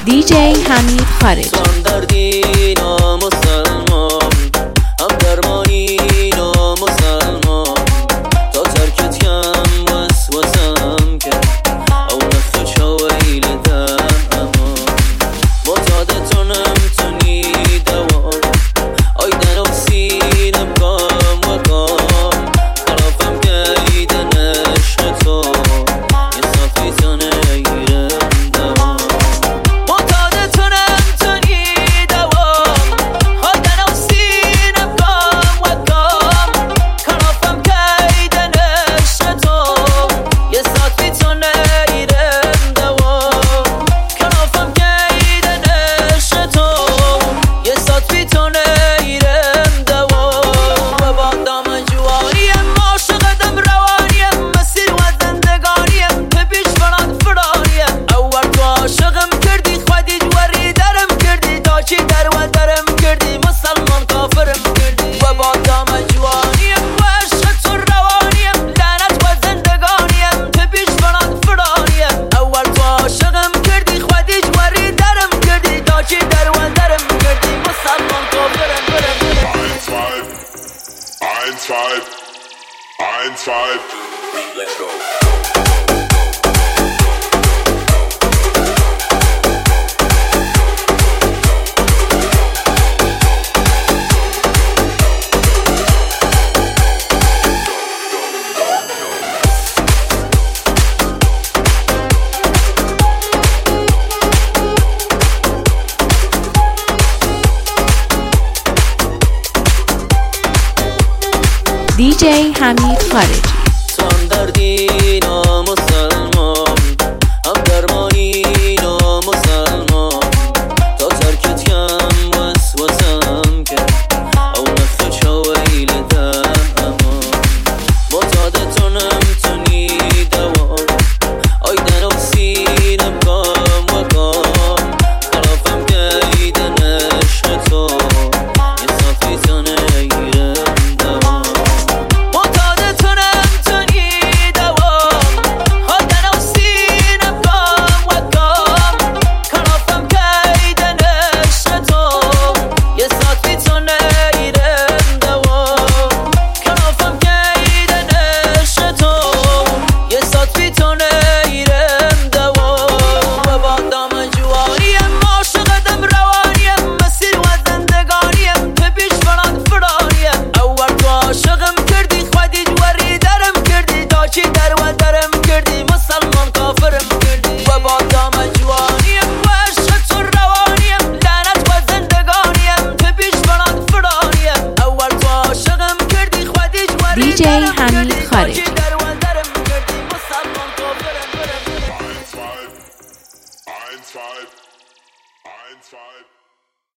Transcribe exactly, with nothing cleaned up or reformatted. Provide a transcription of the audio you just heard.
دی جی حمید خارجی. هم دردی نامسلمان، هم درمانی نامسلمان، تا ترکت کم وسوسم کرد او نخ چاویل دم معتاد تو نمتونی دوام آی دنو سینم کام و کام خلافم گیدن عشق تو یه صافی تو نگیرم دوام معتاد تو نمتونی دوام آی دنو سینم کام و کام خلافم گیدن عشق تو یه صافی تو نگیرم دوام خلافم گیدن عشق تو یه صافی تو نگیرم دوام و با دامن جوانیم عاشقتم روانیم مسیر و زندگانیم که پیش برات فرانیم اول تو عاشقم کردی خودی جوری درم کردی تا چی در و درم کردی مسلمان کافرم کردی و با دامن جوانیم و عشق تو روانیم لعنت و زندگانیم که پیش برات فرانیم اول تو عاشقم کردی خودی جوری درم کردی تا چی در و درم کردی مسلمان کافرم برم برم Ein, zwei, ein, zwei, let's go. دی جی حمید خارجی. تو هم دردی